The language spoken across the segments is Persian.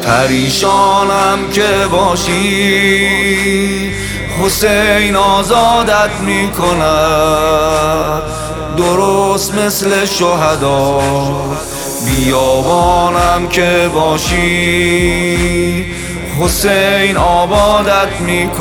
پریشانم که باشی، حسین آزادت میکند درست مثل شهدا. بیابانم که باشی، حسین آبادت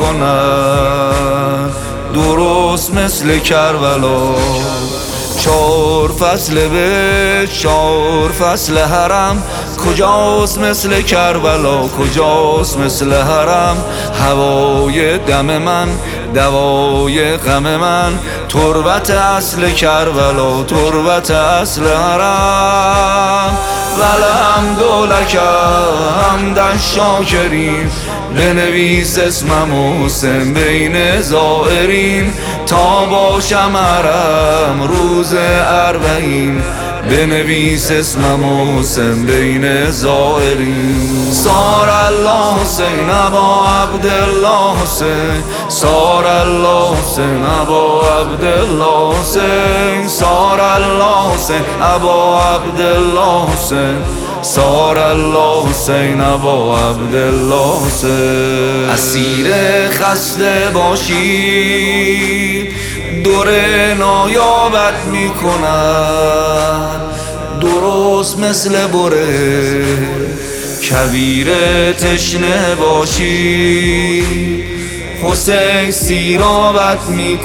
میکند درست مثل کربلا. 4 فصل به 4 فصل حرم، کجاست مثل کربلا، کجاست مثل حرم. هوای دم من، دوای غم من، تربت اصل کربلا، تربت اصل حرم. والحمدلک حمدا شاکرین، بنویس اسمم حسین بین زائرین. تا باشم حرم روز 40، بنویس اسمم حسین بین زائرین. صار الله حسین ابا عبدالله حسین، صار الله حسین ابا عبدالله حسین، صار الله حسین ابا عبدالله حسین، صار الله حسین ابا عبدالله حسین. اسیر خسته باشی، دور نایابت میکند درست مثل بره. کویر تشنه باشی، حسین سیرابت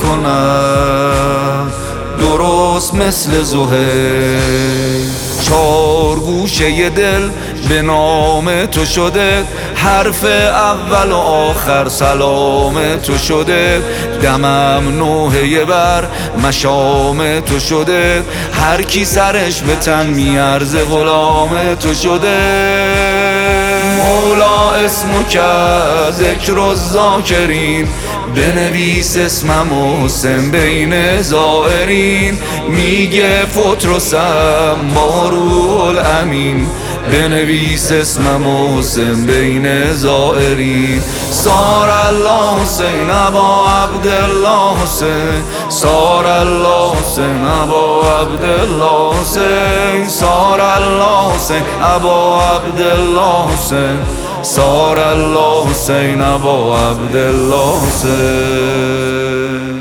میکند درست مثل زهیر. 4 گوشه دل به نام تو شده، حرف اول و آخر سلام تو شده. دمم نوحه بر مشام تو شده، هر کی سرش به تن میارزه غلام تو شده. مولا اسمک ذکر الذاکرین، بنویس اسمم حسین بین زائرین. میگه فطرسم با روح الامین، بنویس اسمم حسین بین زائرین. صار الله حسین ابا عبدالله حسین، صار الله حسین ابا عبدالله حسین، صار الله حسین ابا عبدالله حسین، صار الله حسین ابا عبدالله حسین.